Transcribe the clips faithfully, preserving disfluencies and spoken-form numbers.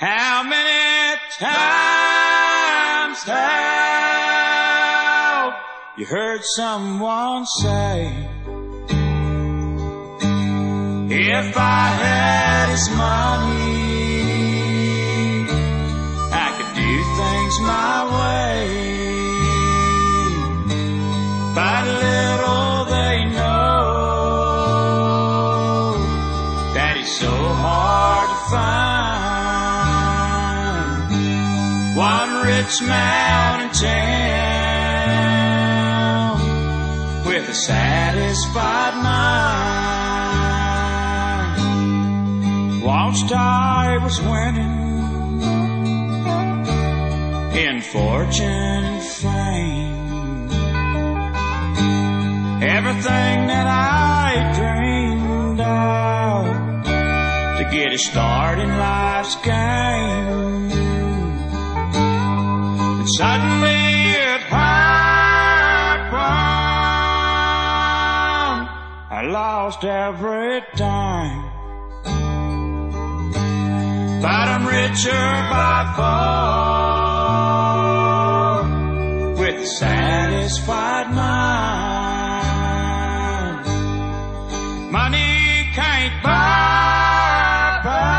How many times have you heard someone say, if I had his money, I could do things my way. But little they know that he's so hard to find. One rich man in town with a satisfied mind. Once I was winning in fortune and fame, everything that I dreamed of to get a start in life's game. And suddenly it happened, I lost every dime. But I'm richer by far with a satisfied mind. Money can't buy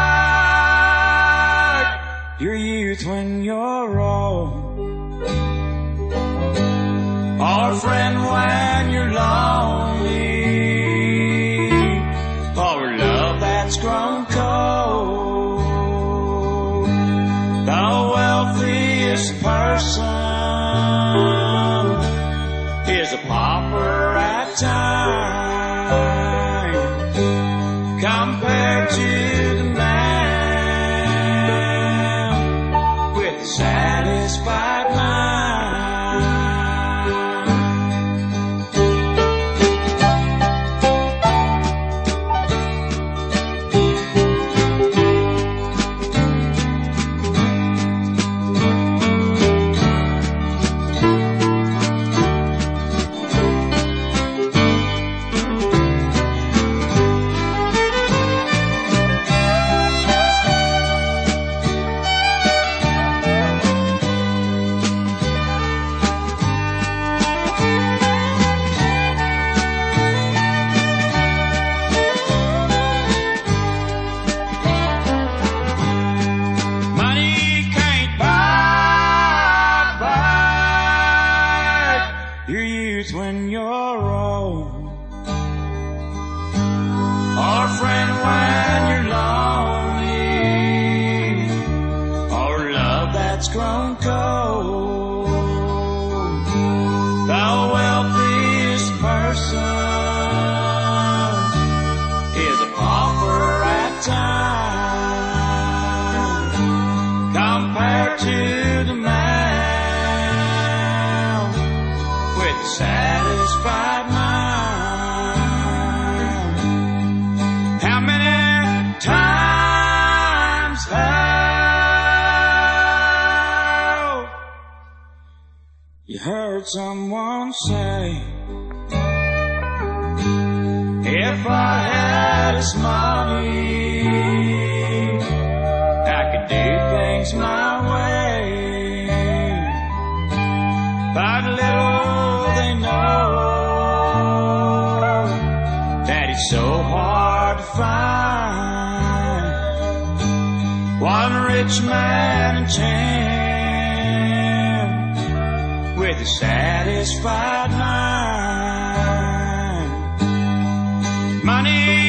back your youth when you're old, or a friend when you're lonely, or a love that's grown cold. The wealthiest person is a pauper at time compared to the man with a satisfied mind. When you're old, or a friend when you're lonely, or love that's grown cold. The wealthiest person is a pauper at time compared to the man with a satisfied mind. How many times have you heard someone say, if I had his money, I could do things my way. But little they know that it's so hard to find. One rich man in town with a satisfied mind. Money